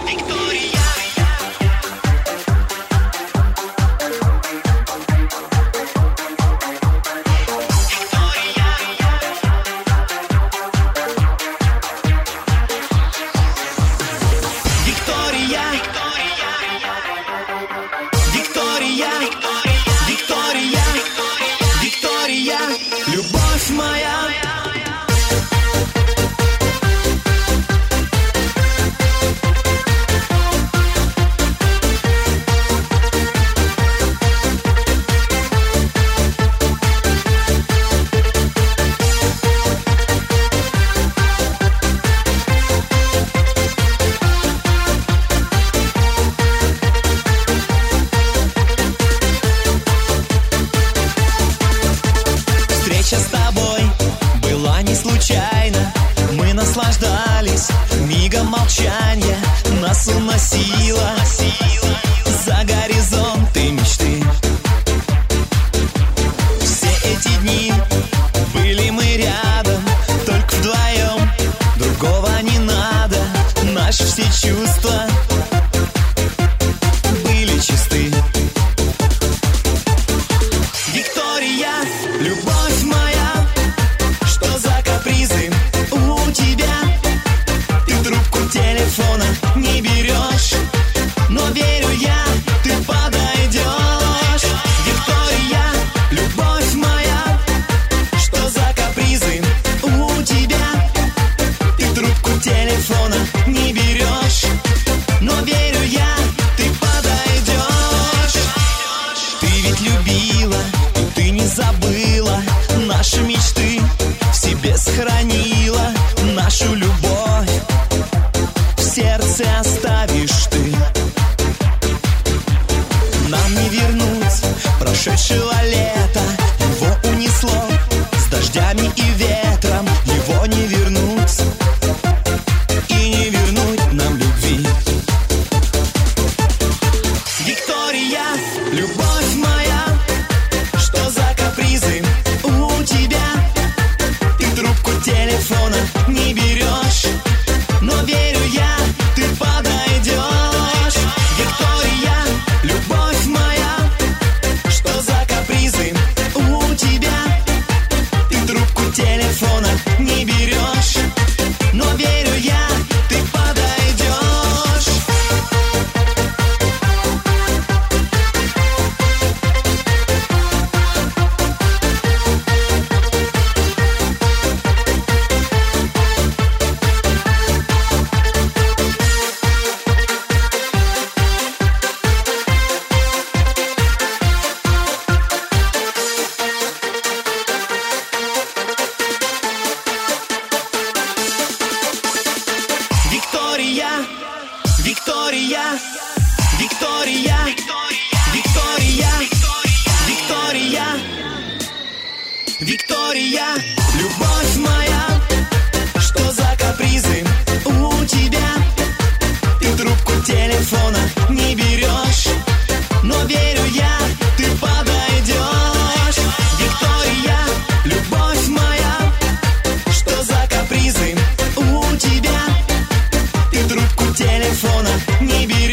Любовь моя. Встреча с тобой была не случайна. Мы наслаждались мигом молчания. Нас уносило за горизонты мечты. Все эти дни были мы рядом, только вдвоем, другого не надо. Наши все чувства были чисты. Виктория, любовь моя, что за капризы у тебя? Ты трубку телефона не берешь, но верю я, ты подойдешь. Виктория, любовь моя, что за капризы у тебя? Ты трубку телефона не берешь, но верю я, ты подойдешь. Ты ведь любила, ты не забыла наши мечты, в себе сохранила нашу любовь, в сердце оставишь ты. Нам не вернуть прошедшего лета, его унесло с дождями и ветром, его не вернуть и не вернуть нам любви. Виктория, любовь моя, что за капризы у тебя? Ты трубку телефона не берешь, но верю я, ты подойдешь. Виктория, любовь моя, что за капризы у тебя? Ты трубку телефона не берешь, но верю я, ты подойдешь. Виктория, Виктория, Виктория, Виктория, Виктория, Виктория, любовь моя, что за капризы у тебя? Ты трубку телефона не берешь, но верю я, ты подойдешь. Виктория, любовь моя, что за капризы у тебя? Ты трубку телефона не берешь,